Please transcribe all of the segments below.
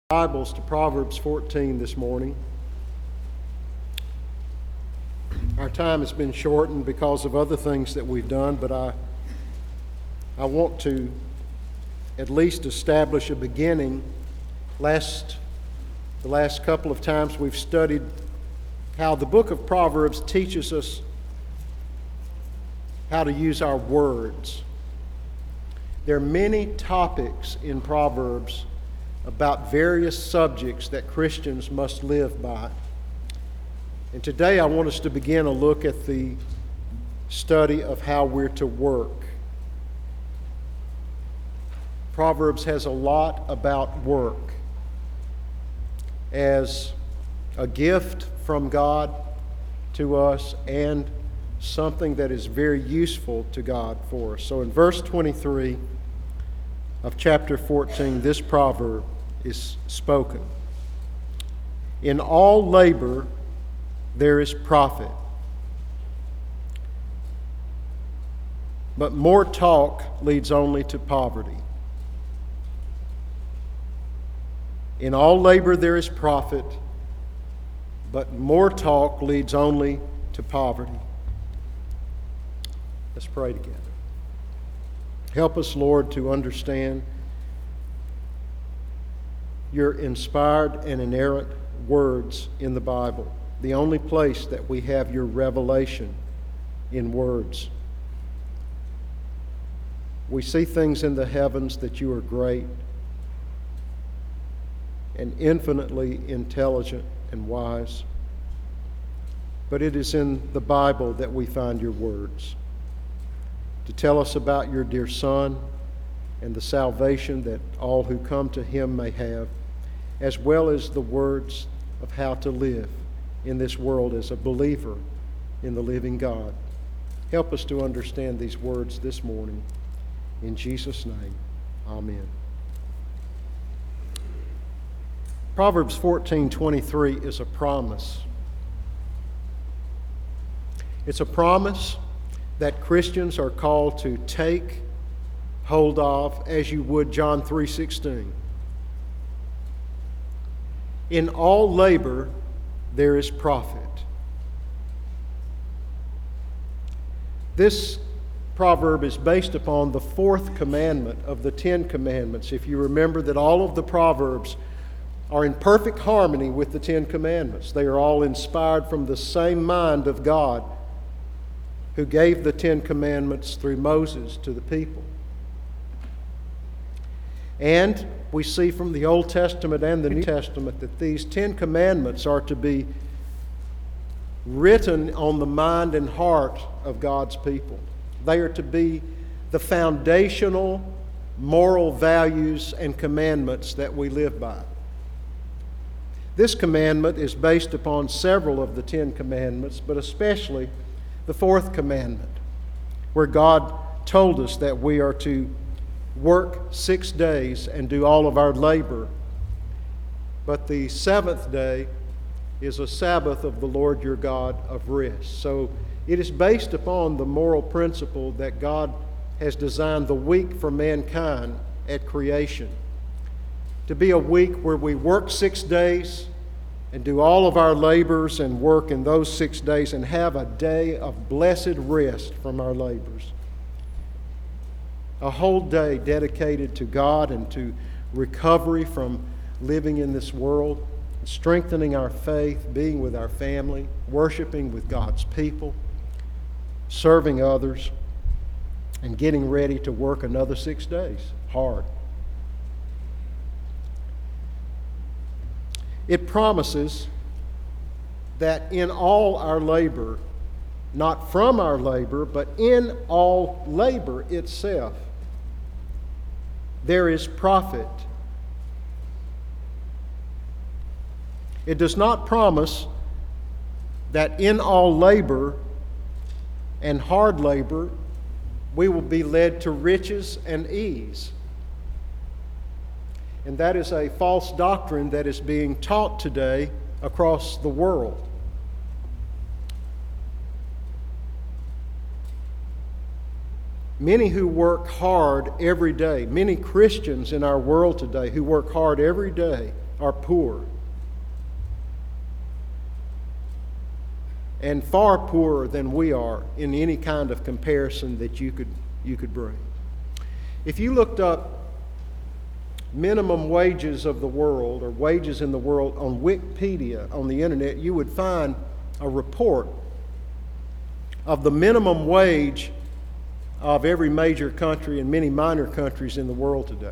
Bibles to Proverbs 14 this morning. Our time has been shortened because of other things that we've done, but I want to at least establish a beginning. The last couple of times we've studied how the book of Proverbs teaches us how to use our words. There are many topics in Proverbs about various subjects that Christians must live by. And today I want us to begin a look at the study of how we're to work. Proverbs has a lot about work as a gift from God to us and something that is very useful to God for us. So in verse 23 of chapter 14, this proverb is spoken. In all labor there is profit, but more talk leads only to poverty. In all labor there is profit, but more talk leads only to poverty. Let's pray together. Help us, Lord, to understand your inspired and inerrant words in the Bible, the only place that we have your revelation in words. We see things in the heavens that you are great and infinitely intelligent and wise, but it is in the Bible that we find your words to tell us about your dear Son and the salvation that all who come to him may have, as well as the words of how to live in this world as a believer in the living God. Help us to understand these words this morning. In Jesus' name, amen. Proverbs 14:23 is a promise. It's a promise that Christians are called to take hold of as you would John 3:16. In all labor there is profit. This proverb is based upon the fourth commandment of the 10 commandments. If you remember that all of the Proverbs are in perfect harmony with the 10 commandments. They are all inspired from the same mind of God who gave the 10 commandments through Moses to the people. And we see from the Old Testament and the New Testament that these 10 commandments are to be written on the mind and heart of God's people. They are to be the foundational moral values and commandments that we live by. This commandment is based upon several of the 10 commandments, but especially the fourth commandment, where God told us that we are to work 6 days and do all of our labor. But the seventh day is a Sabbath of the Lord your God of rest. So it is based upon the moral principle that God has designed the week for mankind at creation to be a week where we work 6 days and do all of our labors and work in those 6 days and have a day of blessed rest from our labors. A whole day dedicated to God and to recovery from living in this world, strengthening our faith, being with our family, worshiping with God's people, serving others, and getting ready to work another 6 days hard. It promises that in all our labor, not from our labor, but in all labor itself, there is profit. It does not promise that in all labor and hard labor we will be led to riches and ease. And that is a false doctrine that is being taught today across the world. Many who work hard every day, many Christians in our world today who work hard every day are poor, and far poorer than we are in any kind of comparison that you could bring. If you looked up minimum wages of the world or wages in the world on Wikipedia on the internet, you would find a report of the minimum wage of every major country and many minor countries in the world today.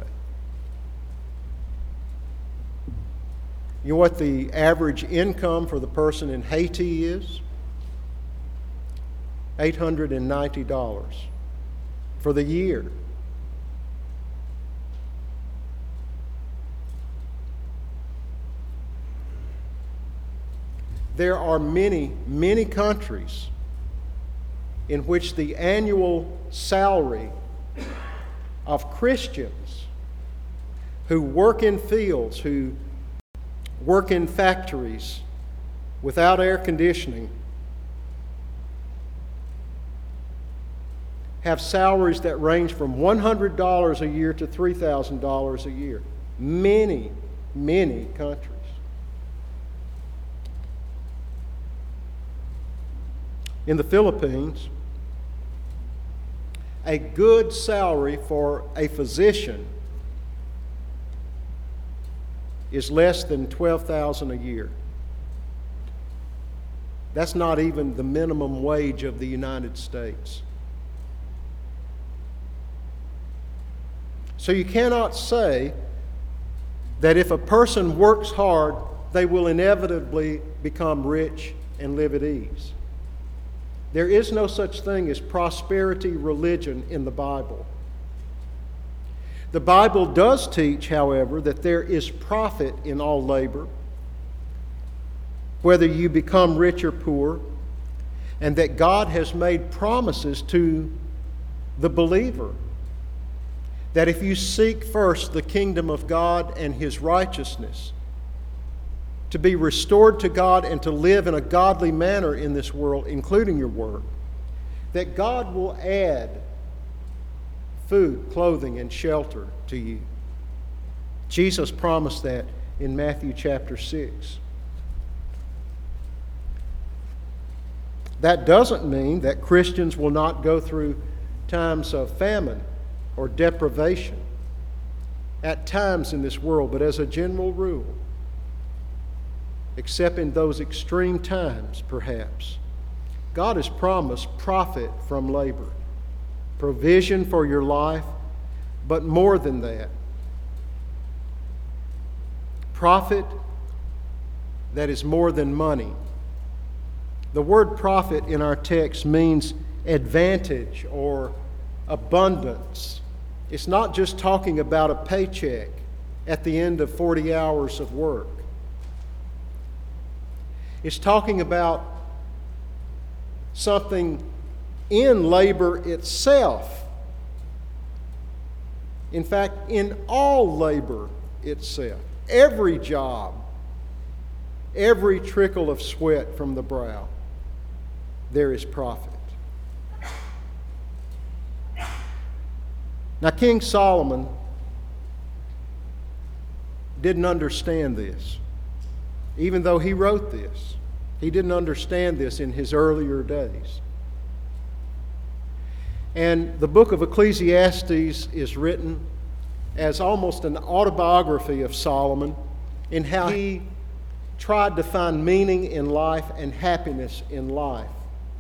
You know what the average income for the person in Haiti is? $890 for the year. There are many, many countries in which the annual salary of Christians who work in fields, who work in factories without air conditioning, have salaries that range from $100 a year to $3,000 a year. Many, many countries. In the Philippines, a good salary for a physician is less than $12,000 a year. That's not even the minimum wage of the United States. So you cannot say that if a person works hard, they will inevitably become rich and live at ease. There is no such thing as prosperity religion in the Bible. The Bible does teach, however, that there is profit in all labor, whether you become rich or poor, and that God has made promises to the believer that if you seek first the kingdom of God and His righteousness, to be restored to God and to live in a godly manner in this world, including your work, that God will add food, clothing, and shelter to you. Jesus promised that in Matthew chapter 6. That doesn't mean that Christians will not go through times of famine or deprivation at times in this world, but as a general rule, except in those extreme times, perhaps, God has promised profit from labor, provision for your life, but more than that, profit that is more than money. The word profit in our text means advantage or abundance. It's not just talking about a paycheck at the end of 40 hours of work. It's talking about something in labor itself. In fact, in all labor itself, every job, every trickle of sweat from the brow, there is profit. Now, King Solomon didn't understand this. Even though he wrote this, he didn't understand this in his earlier days. And the book of Ecclesiastes is written as almost an autobiography of Solomon in how he tried to find meaning in life and happiness in life.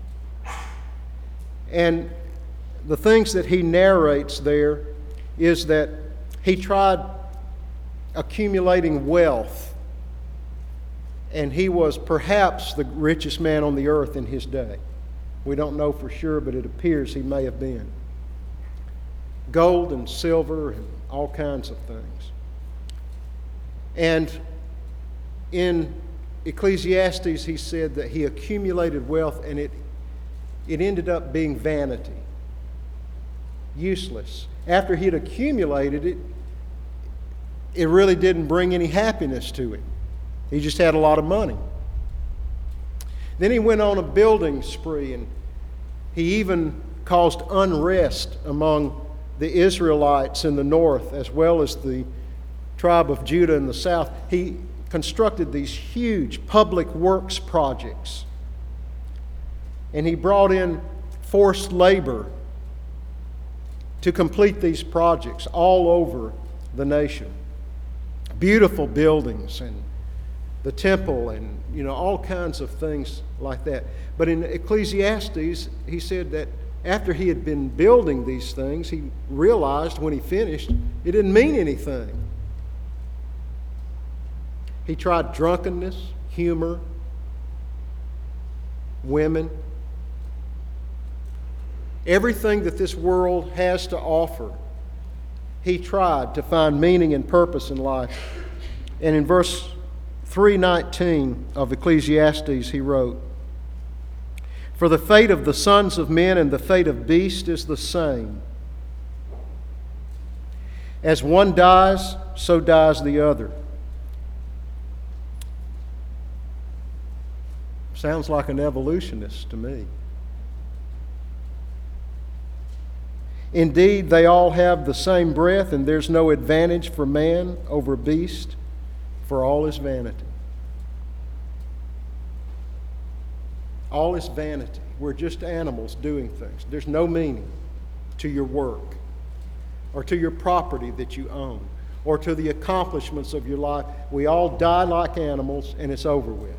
And the things that he narrates there is that he tried accumulating wealth, and he was perhaps the richest man on the earth in his day. We don't know for sure, but it appears he may have been. Gold and silver and all kinds of things. And in Ecclesiastes, he said that he accumulated wealth, and it ended up being vanity, useless. After he'd accumulated it, it really didn't bring any happiness to him. He just had a lot of money. Then he went on a building spree, and he even caused unrest among the Israelites in the north, as well as the tribe of Judah in the south, he constructed these huge public works projects. And he brought in forced labor to complete these projects all over the nation. Beautiful buildings and the temple and all kinds of things like that. But in Ecclesiastes, he said that after he had been building these things, he realized when he finished, it didn't mean anything. He tried drunkenness, humor, women, everything that this world has to offer. He tried to find meaning and purpose in life. And in verse 3:19 of Ecclesiastes, he wrote, "For the fate of the sons of men and the fate of beasts is the same. As one dies, so dies the other." Sounds like an evolutionist to me. "Indeed, they all have the same breath, and there's no advantage for man over beast, for all is vanity." All is vanity. We're just animals doing things. There's no meaning to your work or to your property that you own or to the accomplishments of your life. We all die like animals, and it's over with.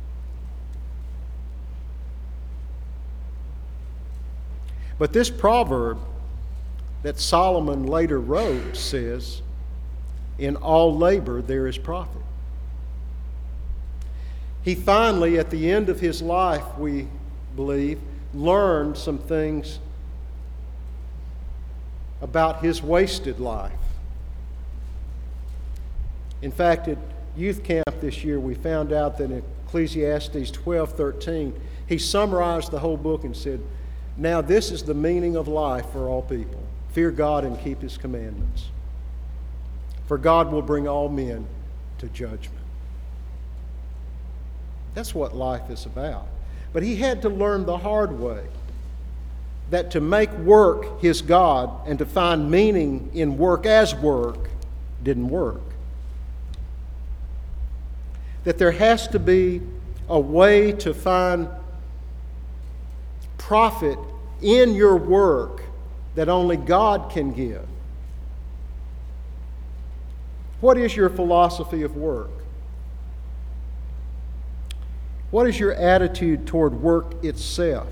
But this proverb that Solomon later wrote says, "In all labor there is profit." He finally, at the end of his life, we believe, learned some things about his wasted life. In fact, at youth camp this year, we found out that in Ecclesiastes 12:13, he summarized the whole book and said, "Now this is the meaning of life for all people. Fear God and keep His commandments. For God will bring all men to judgment." That's what life is about. But he had to learn the hard way that to make work his God and to find meaning in work as work didn't work. That there has to be a way to find profit in your work that only God can give. What is your philosophy of work? What is your attitude toward work itself?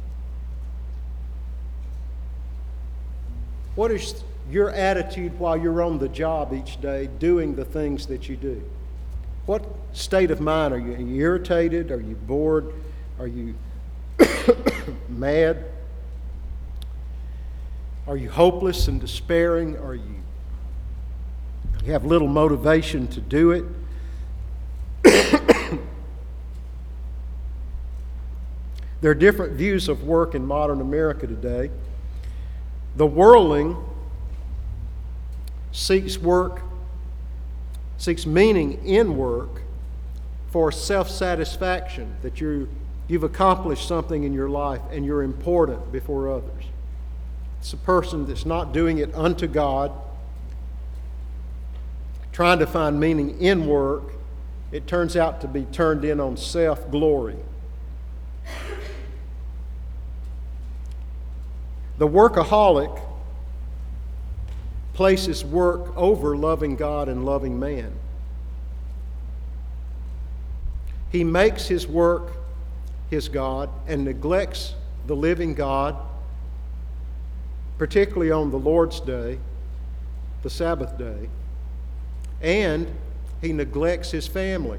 What is your attitude while you're on the job each day doing the things that you do? What state of mind are you? Are you irritated? Are you bored? Are you mad? Are you hopeless and despairing? Are you have little motivation to do it? There are different views of work in modern America today. The worldling seeks meaning in work for self-satisfaction, that you've accomplished something in your life and you're important before others. It's a person that's not doing it unto God, trying to find meaning in work. It turns out to be turned in on self-glory. The workaholic places work over loving God and loving man. He makes his work his God and neglects the living God, particularly on the Lord's Day, the Sabbath day, and he neglects his family.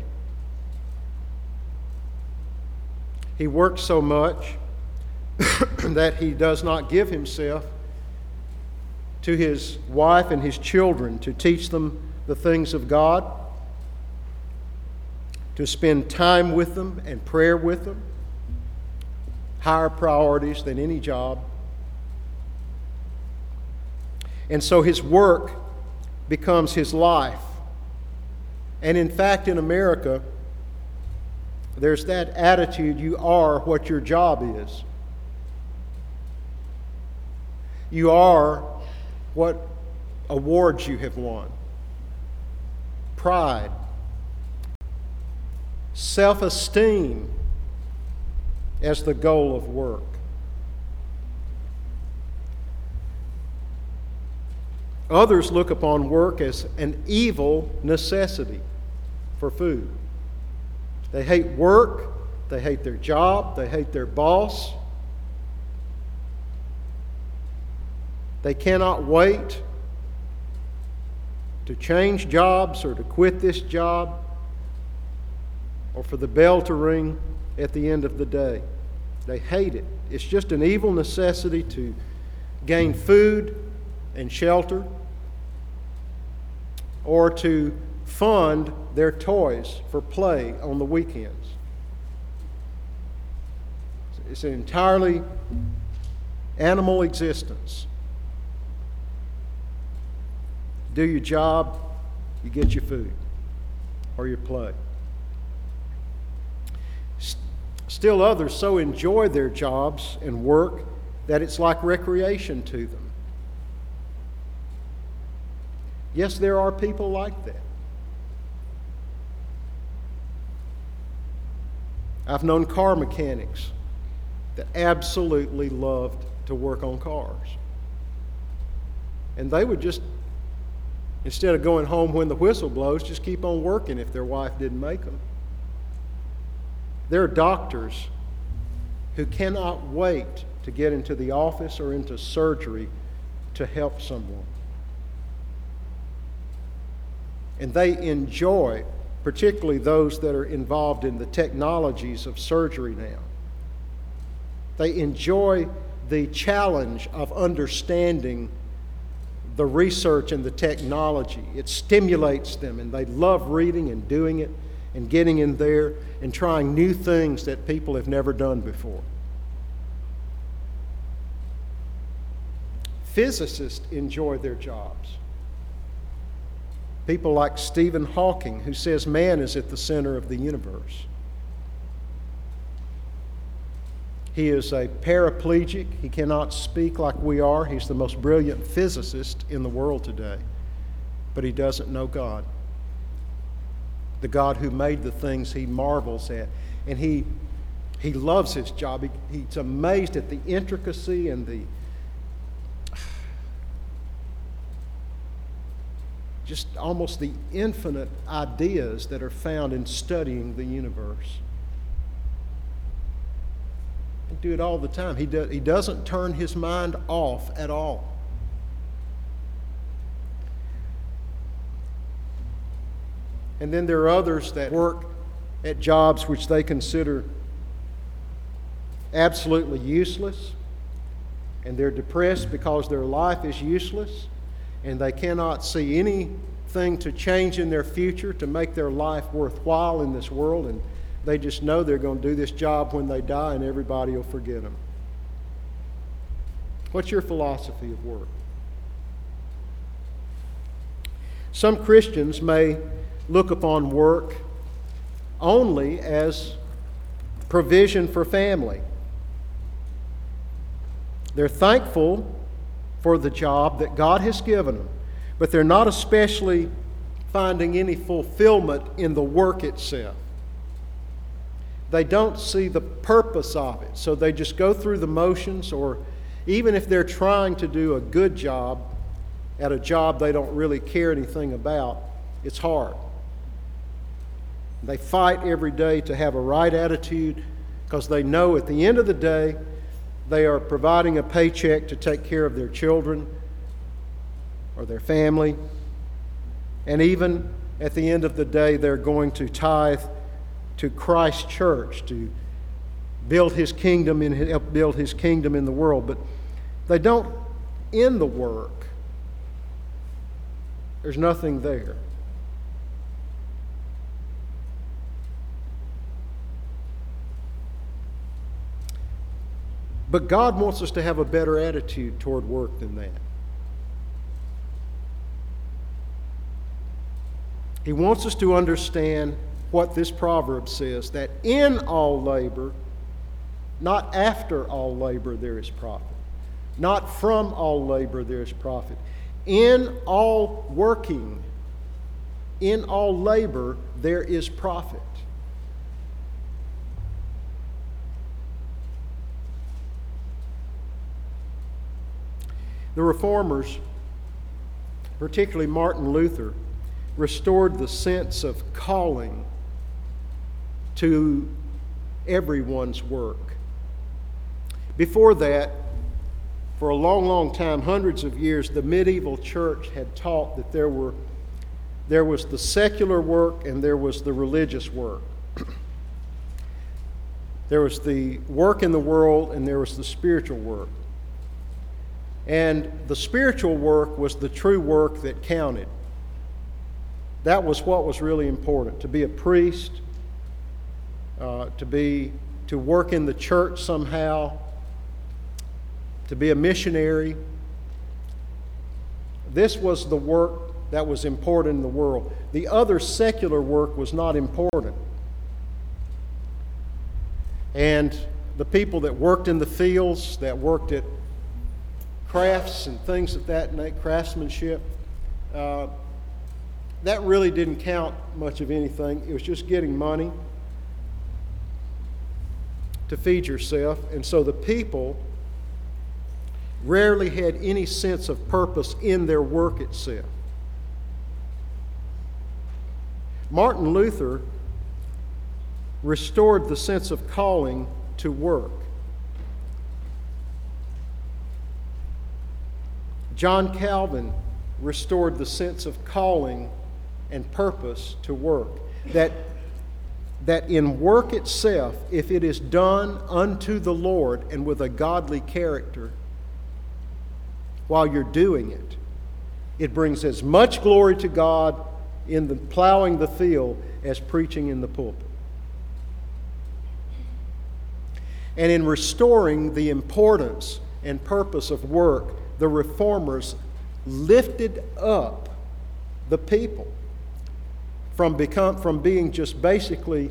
He works so much that he does not give himself to his wife and his children to teach them the things of God, to spend time with them and prayer with them, higher priorities than any job. And so his work becomes his life. And in fact, in America, there's that attitude, you are what your job is. You are what awards you have won. pride, self-esteem as the goal of work. Others look upon work as an evil necessity for food. They hate work, they hate their job, they hate their boss. They cannot wait to change jobs or to quit this job or for the bell to ring at the end of the day. They hate it. It's just an evil necessity to gain food and shelter or to fund their toys for play on the weekends. It's an entirely animal existence. Do your job, you get your food or your play. Still others so enjoy their jobs and work that it's like recreation to them. Yes, there are people like that. I've known car mechanics that absolutely loved to work on cars. And they would just, instead of going home when the whistle blows, just keep on working if their wife didn't make them. There are doctors who cannot wait to get into the office or into surgery to help someone. And they enjoy, particularly those that are involved in the technologies of surgery now. They enjoy the challenge of understanding the research and the technology. It stimulates them, and they love reading and doing it and getting in there and trying new things that people have never done before. Physicists enjoy their jobs. People like Stephen Hawking, who says man is at the center of the universe. He is a paraplegic. He cannot speak like we are. He's the most brilliant physicist in the world today. But he doesn't know God. The God who made the things he marvels at. And he loves his job. He's amazed at the intricacy and the just almost the infinite ideas that are found in studying the universe. He do it all the time. He doesn't turn his mind off at all. And then there are others that work at jobs which they consider absolutely useless, and they're depressed because their life is useless, and they cannot see anything to change in their future to make their life worthwhile in this world, and they just know they're going to do this job when they die and everybody will forget them. What's your philosophy of work? Some Christians may look upon work only as provision for family. They're thankful for the job that God has given them, but they're not especially finding any fulfillment in the work itself. They don't see the purpose of it, so they just go through the motions, or even if they're trying to do a good job at a job they don't really care anything about, it's hard. They fight every day to have a right attitude because they know at the end of the day they are providing a paycheck to take care of their children or their family. And even at the end of the day, they're going to tithe to Christ's church to build His kingdom and help build His kingdom in the world. But they don't end the work. There's nothing there. But God wants us to have a better attitude toward work than that. He wants us to understand what this proverb says, that in all labor, not after all labor there is profit. Not from all labor there is profit. In all working in all labor there is profit. The Reformers, particularly Martin Luther, restored the sense of calling to everyone's work. Before that, for a long, long time, hundreds of years, the medieval church had taught that there was the secular work and there was the religious work. There was the work in the world and there was the spiritual work. And the spiritual work was the true work that counted. That was what was really important, to be a priest, to work in the church somehow, to be a missionary. This was the work that was important in the world. The other secular work was not important. And the people that worked in the fields, that worked at crafts and things of that nature, craftsmanship, that really didn't count much of anything. It was just getting money to feed yourself. And so the people rarely had any sense of purpose in their work itself. Martin Luther restored the sense of calling to work. John Calvin restored the sense of calling and purpose to work. That in work itself, if it is done unto the Lord and with a godly character, while you're doing it, it brings as much glory to God in the plowing the field as preaching in the pulpit. And in restoring the importance and purpose of work, the Reformers lifted up the people from being just basically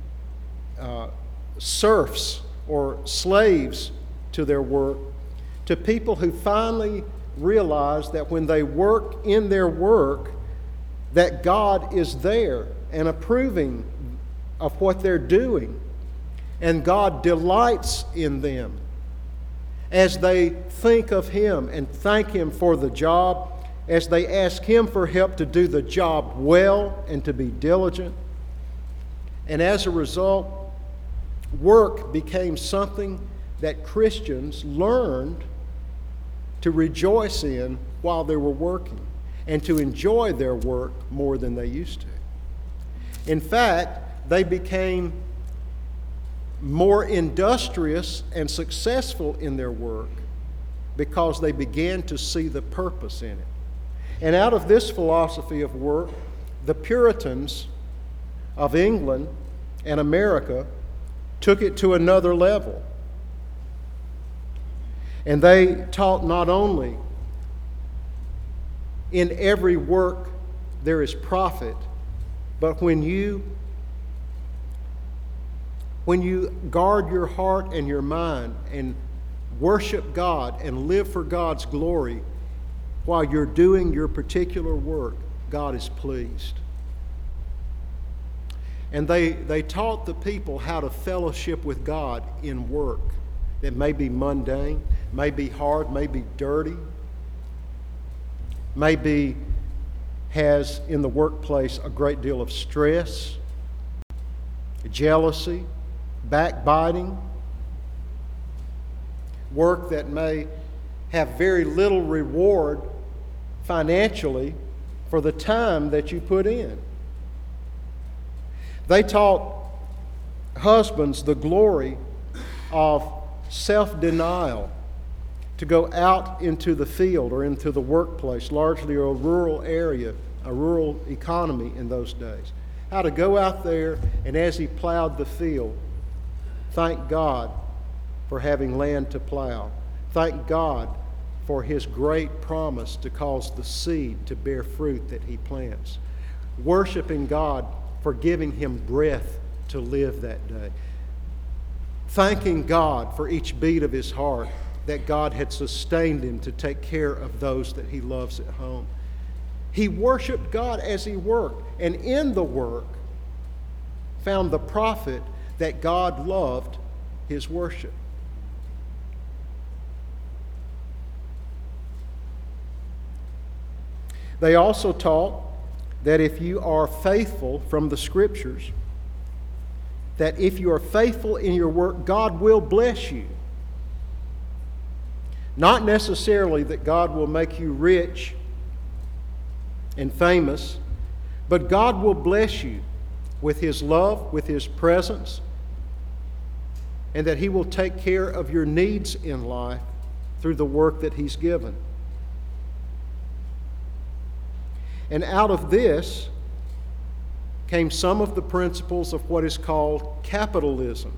serfs or slaves to their work, to people who finally realized that when they work in their work, that God is there and approving of what they're doing, and God delights in them as they think of Him and thank Him for the job, as they ask Him for help to do the job well and to be diligent. And as a result, work became something that Christians learned to rejoice in while they were working and to enjoy their work more than they used to. In fact, they became more industrious and successful in their work because they began to see the purpose in it. And out of this philosophy of work, the Puritans of England and America took it to another level. And they taught not only in every work there is profit, but when you guard your heart and your mind and worship God and live for God's glory while you're doing your particular work, God is pleased. And they taught the people how to fellowship with God in work that may be mundane, may be hard, may be dirty, has in the workplace a great deal of stress, jealousy, backbiting, work that may have very little reward financially for the time that you put in. They taught husbands the glory of self-denial, to go out into the field or into the workplace, largely a rural area, a rural economy in those days. How to go out there and as he plowed the field, thank God for having land to plow. Thank God for His great promise to cause the seed to bear fruit that He plants. Worshiping God for giving him breath to live that day. Thanking God for each beat of his heart that God had sustained him to take care of those that he loves at home. He worshiped God as he worked, and in the work found the profit that God loved his worship. They also taught that if you are faithful from the Scriptures, that if you are faithful in your work, God will bless you. Not necessarily that God will make you rich and famous, but God will bless you with his love, with his presence, and that he will take care of your needs in life through the work that he's given. And out of this came some of the principles of what is called capitalism.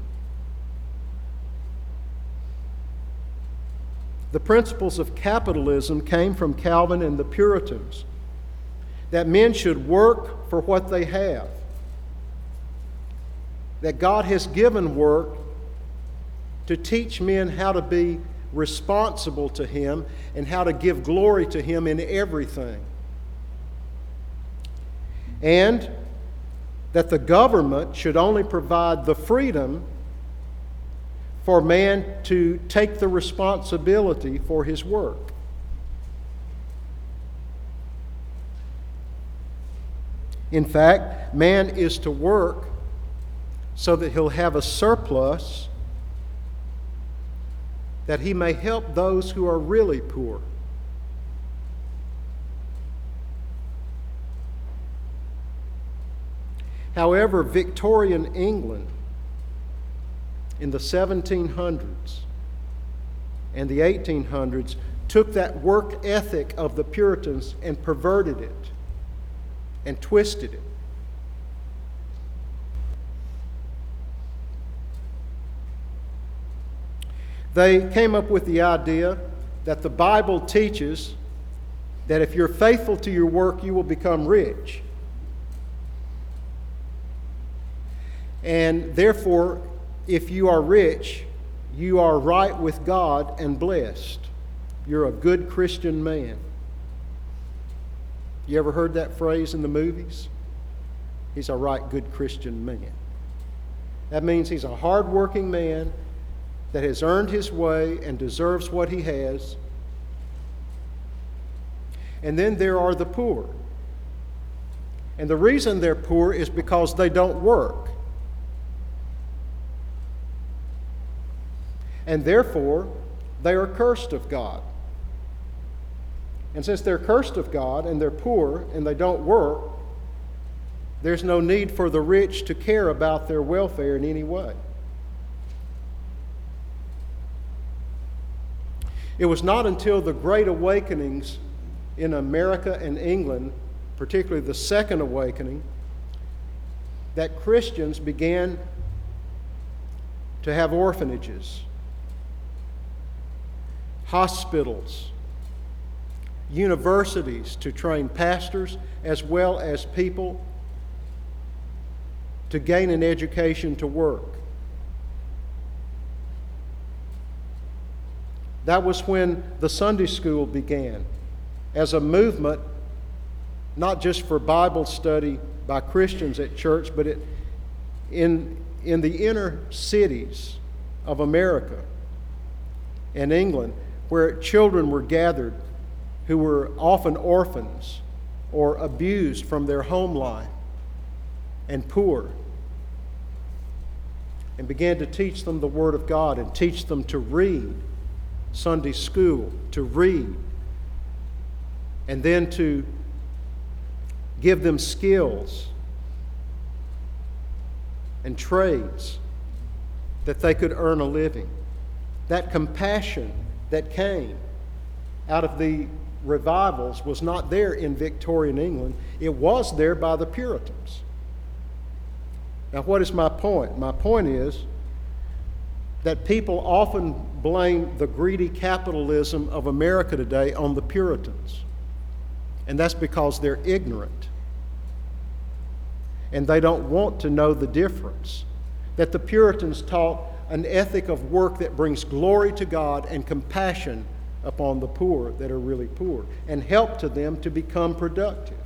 The principles of capitalism came from Calvin and the Puritans, that men should work for what they have, that God has given work to teach men how to be responsible to him and how to give glory to him in everything. And that the government should only provide the freedom for man to take the responsibility for his work. In fact, man is to work so that he'll have a surplus that he may help those who are really poor. However, Victorian England in the 1700s and the 1800s took that work ethic of the Puritans and perverted it and twisted it. They came up with the idea that the Bible teaches that if you're faithful to your work, you will become rich. And therefore, if you are rich, you are right with God and blessed. You're a good Christian man. You ever heard that phrase in the movies? He's a right good Christian man. That means he's a hard-working man that has earned his way and deserves what he has. And then there are the poor. And the reason they're poor is because they don't work. And therefore, they are cursed of God. And since they're cursed of God and they're poor and they don't work, there's no need for the rich to care about their welfare in any way. It was not until the Great Awakenings in America and England, particularly the Second Awakening, that Christians began to have orphanages, hospitals, universities to train pastors as well as people to gain an education to work. That was when the Sunday school began as a movement, not just for Bible study by Christians at church, but in the inner cities of America and England, where children were gathered who were often orphans or abused from their home life and poor, and began to teach them the Word of God and teach them to read, Sunday school, to read, and then to give them skills and trades that they could earn a living. That compassion that came out of the revivals was not there in Victorian England. It was there by the Puritans. Now, what is my point? My point is that people often blame the greedy capitalism of America today on the Puritans. And that's because they're ignorant. And they don't want to know the difference. That the Puritans taught an ethic of work that brings glory to God and compassion upon the poor that are really poor and help to them to become productive.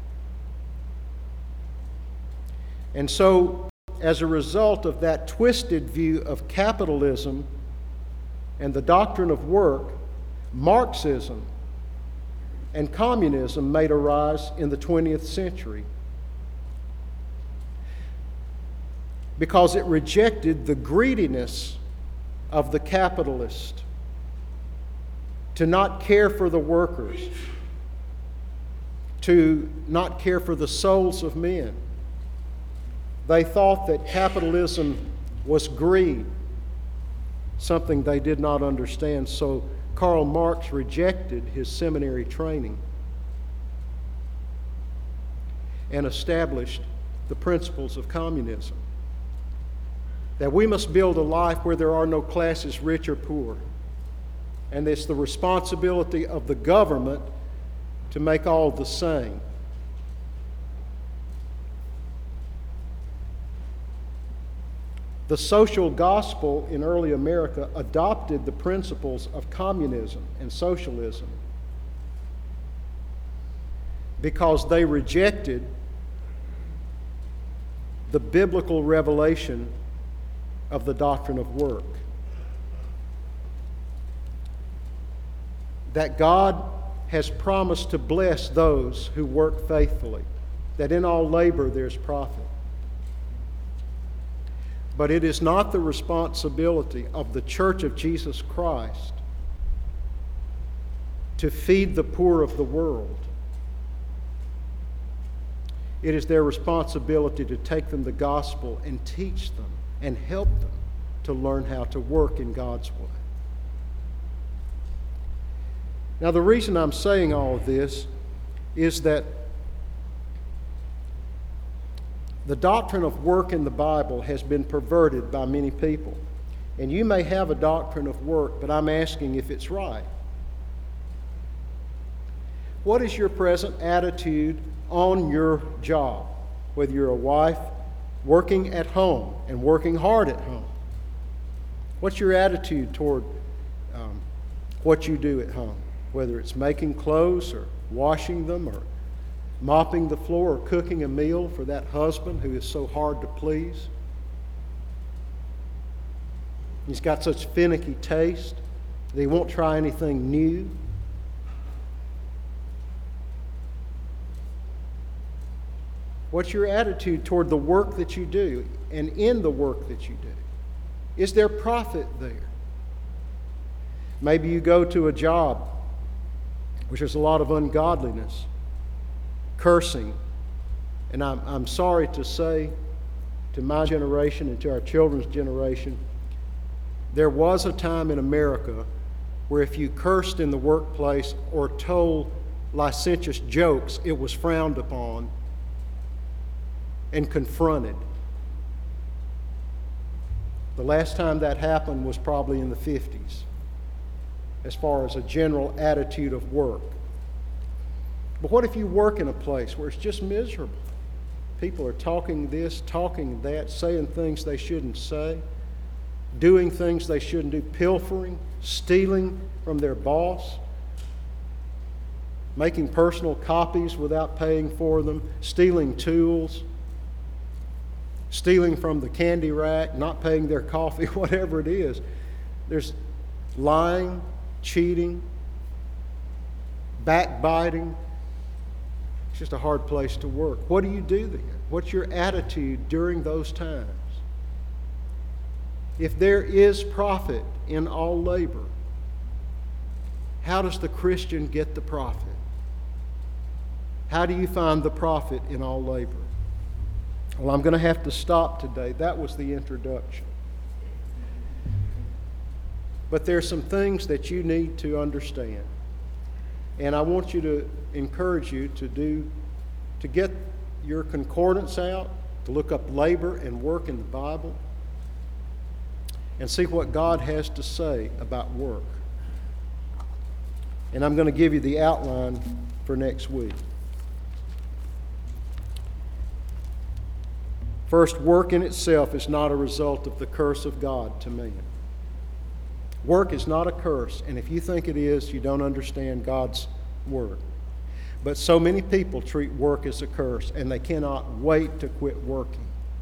And so, as a result of that twisted view of capitalism and the doctrine of work, Marxism and communism made a rise in the 20th century because it rejected the greediness of the capitalist to not care for the workers, to not care for the souls of men. They thought that capitalism was greed, something they did not understand. So Karl Marx rejected his seminary training and established the principles of communism. That we must build a life where there are no classes, rich or poor. And it's the responsibility of the government to make all the same. The social gospel in early America adopted the principles of communism and socialism because they rejected the biblical revelation of the doctrine of work. That God has promised to bless those who work faithfully, that in all labor there's profit. But it is not the responsibility of the Church of Jesus Christ to feed the poor of the world. It is their responsibility to take them the gospel and teach them and help them to learn how to work in God's way. Now, the reason I'm saying all of this is that the doctrine of work in the Bible has been perverted by many people. And you may have a doctrine of work, but I'm asking if it's right. What is your present attitude on your job? Whether you're a wife working at home and working hard at home. What's your attitude toward what you do at home? Whether it's making clothes or washing them or mopping the floor or cooking a meal for that husband who is so hard to please. He's got such finicky taste that he won't try anything new. What's your attitude toward the work that you do and in the work that you do? Is there profit there? Maybe you go to a job which there's a lot of ungodliness, cursing. And I'm sorry to say to my generation and to our children's generation, there was a time in America where if you cursed in the workplace or told licentious jokes, it was frowned upon and confronted. The last time that happened was probably in the 50s, as far as a general attitude of work. But what if you work in a place where it's just miserable? People are talking this, talking that, saying things they shouldn't say, doing things they shouldn't do, pilfering, stealing from their boss, making personal copies without paying for them, stealing tools, stealing from the candy rack, not paying their coffee, whatever it is. There's lying, cheating, backbiting. It's just a hard place to work. What do you do then? What's your attitude during those times? If there is profit in all labor, how does the Christian get the profit? How do you find the profit in all labor? Well, I'm going to have to stop today. That was the introduction. But there are some things that you need to understand. And I want you to encourage you to get your concordance out, to look up labor and work in the Bible, and see what God has to say about work. And I'm going to give you the outline for next week. First, work in itself is not a result of the curse of God to man. Work is not a curse, and if you think it is, you don't understand God's Word. But so many people treat work as a curse, and they cannot wait to quit working.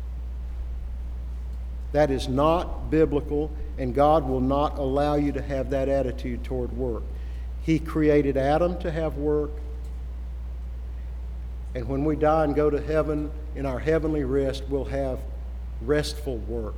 That is not biblical, and God will not allow you to have that attitude toward work. He created Adam to have work, and when we die and go to heaven, in our heavenly rest, we'll have restful work.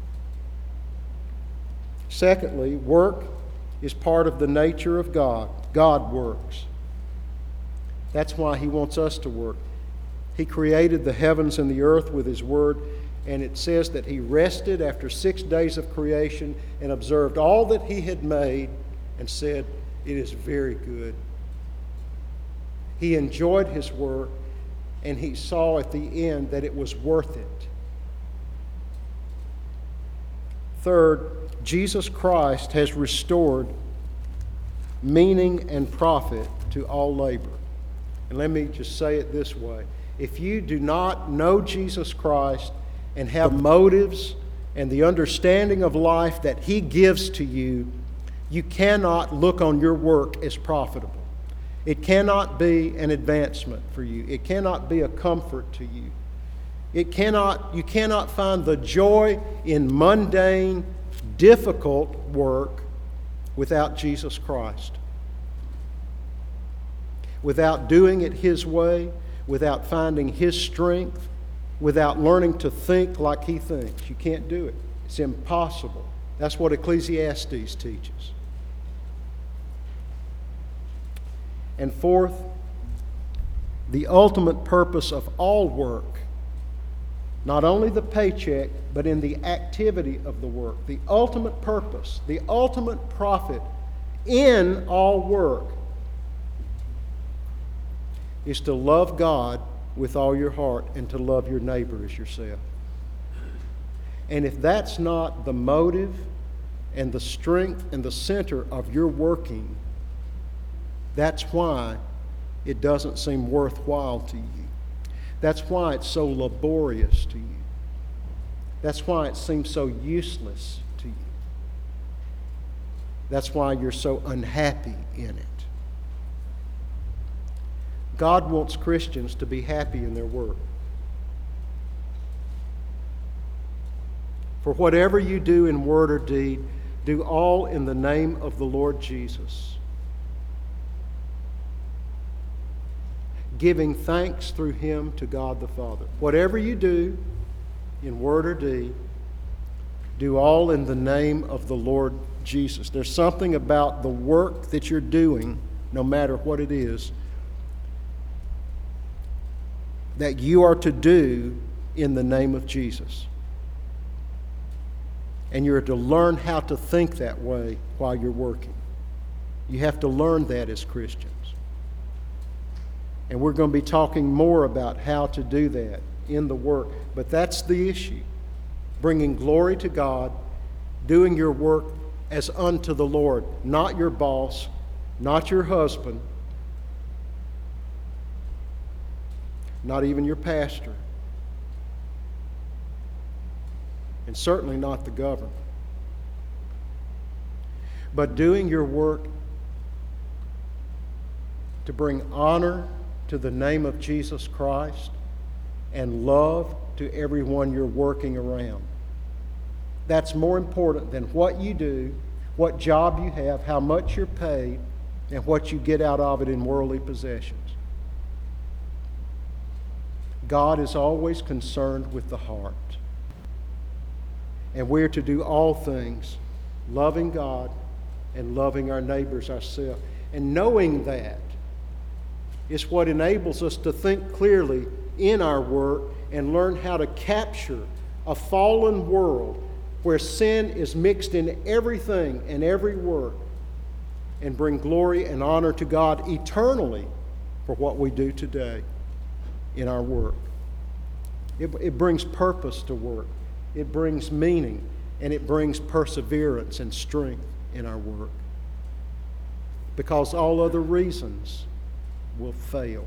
Secondly, work is part of the nature of God. God works. That's why He wants us to work. He created the heavens and the earth with His Word, and it says that He rested after 6 days of creation and observed all that He had made and said, "It is very good." He enjoyed His work, and He saw at the end that it was worth it. Third, Jesus Christ has restored meaning and profit to all labor. And let me just say it this way. If you do not know Jesus Christ and have motives and the understanding of life that He gives to you, you cannot look on your work as profitable. It cannot be an advancement for you. It cannot be a comfort to you. You cannot find the joy in mundane, difficult work without Jesus Christ. Without doing it His way, without finding His strength, without learning to think like He thinks. You can't do it. It's impossible. That's what Ecclesiastes teaches. And fourth, the ultimate purpose of all work, not only the paycheck, but in the activity of the work, the ultimate purpose, the ultimate profit in all work is to love God with all your heart and to love your neighbor as yourself. And if that's not the motive and the strength and the center of your working, that's why it doesn't seem worthwhile to you. That's why it's so laborious to you. That's why it seems so useless to you. That's why you're so unhappy in it. God wants Christians to be happy in their work. For whatever you do in word or deed, do all in the name of the Lord Jesus, giving thanks through Him to God the Father. Whatever you do in word or deed, do all in the name of the Lord Jesus. There's something about the work that you're doing, no matter what it is, that you are to do in the name of Jesus. And you're to learn how to think that way while you're working. You have to learn that as Christians. And we're going to be talking more about how to do that in the work. But that's the issue. Bringing glory to God, doing your work as unto the Lord, not your boss, not your husband, not even your pastor, and certainly not the government. But doing your work to bring honor to the name of Jesus Christ and love to everyone you're working around. That's more important than what you do, what job you have, how much you're paid, and what you get out of it in worldly possessions. God is always concerned with the heart. And we're to do all things, loving God and loving our neighbors ourselves. And knowing that is what enables us to think clearly in our work and learn how to capture a fallen world where sin is mixed in everything and every work, and bring glory and honor to God eternally for what we do today in our work. It brings purpose to work. It brings meaning, and it brings perseverance and strength in our work. Because all other reasons will fail.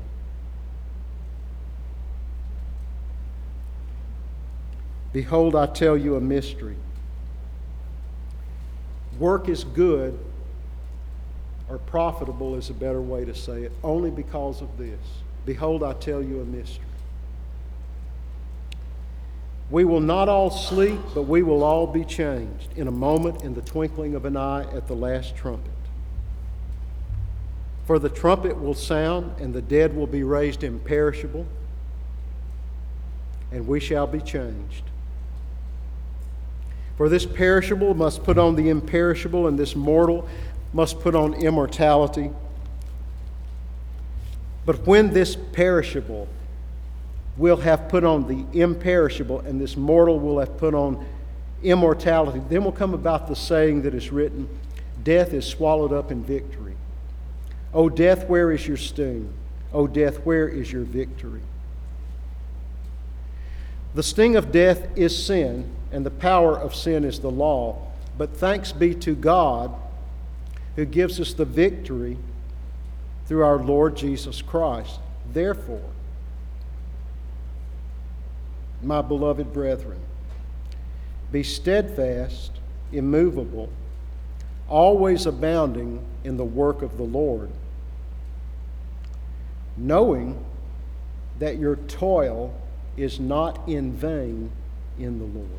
Behold, I tell you a mystery. Work is good, or profitable is a better way to say it, only because of this. Behold, I tell you a mystery. We will not all sleep, but we will all be changed in a moment, in the twinkling of an eye, at the last trumpet. For the trumpet will sound, and the dead will be raised imperishable, and we shall be changed. For this perishable must put on the imperishable, and this mortal must put on immortality. But when this perishable will have put on the imperishable, and this mortal will have put on immortality, then will come about the saying that is written, death is swallowed up in victory. O death, where is your sting? O death, where is your victory? The sting of death is sin, and the power of sin is the law. But thanks be to God, who gives us the victory through our Lord Jesus Christ. Therefore, my beloved brethren, be steadfast, immovable, always abounding in the work of the Lord, knowing that your toil is not in vain in the Lord.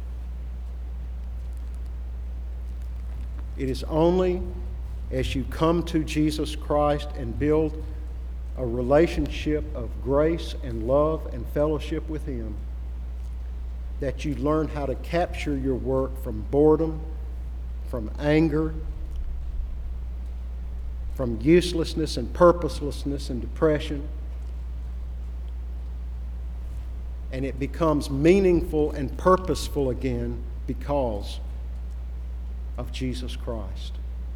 It is only as you come to Jesus Christ and build a relationship of grace and love and fellowship with Him that you learn how to capture your work from boredom, from anger, from uselessness and purposelessness and depression. And it becomes meaningful and purposeful again because of Jesus Christ.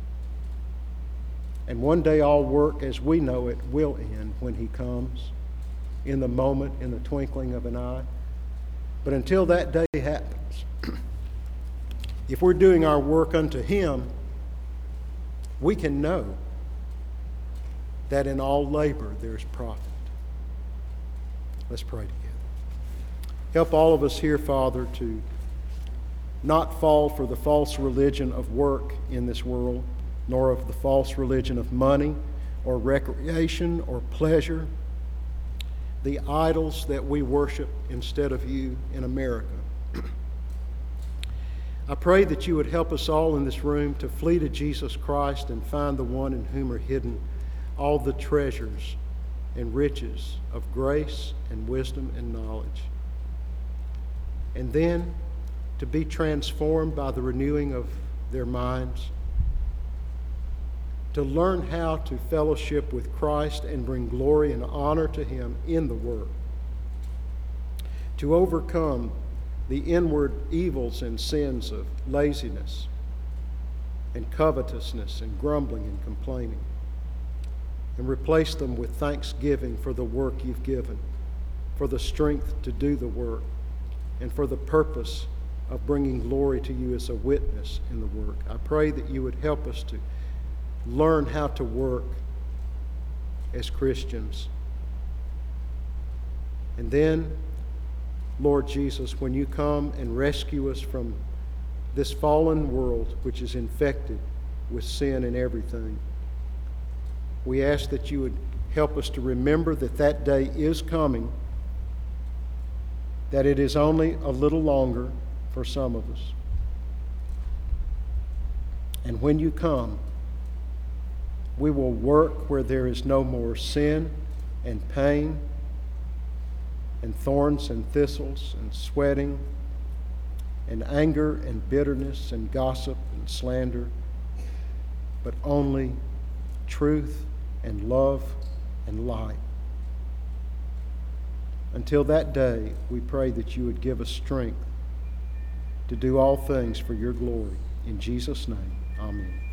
And one day all work as we know it will end when He comes, in the moment, in the twinkling of an eye. But until that day happens, if we're doing our work unto Him, we can know that in all labor there's profit. Let's pray together. Help all of us here, Father, to not fall for the false religion of work in this world, nor of the false religion of money or recreation or pleasure, the idols that we worship instead of you in America. I pray that you would help us all in this room to flee to Jesus Christ and find the one in whom are hidden all the treasures and riches of grace and wisdom and knowledge. And then to be transformed by the renewing of their minds, to learn how to fellowship with Christ and bring glory and honor to Him in the work, to overcome the inward evils and sins of laziness and covetousness and grumbling and complaining, and replace them with thanksgiving for the work you've given, for the strength to do the work, and for the purpose of bringing glory to you as a witness in the work. I pray that you would help us to learn how to work as Christians. And then, Lord Jesus, when you come and rescue us from this fallen world which is infected with sin and everything, we ask that you would help us to remember that that day is coming, that it is only a little longer for some of us. And when you come, we will work where there is no more sin and pain and thorns and thistles and sweating and anger and bitterness and gossip and slander, but only truth and love and light. Until that day, we pray that you would give us strength to do all things for your glory. In Jesus' name, amen.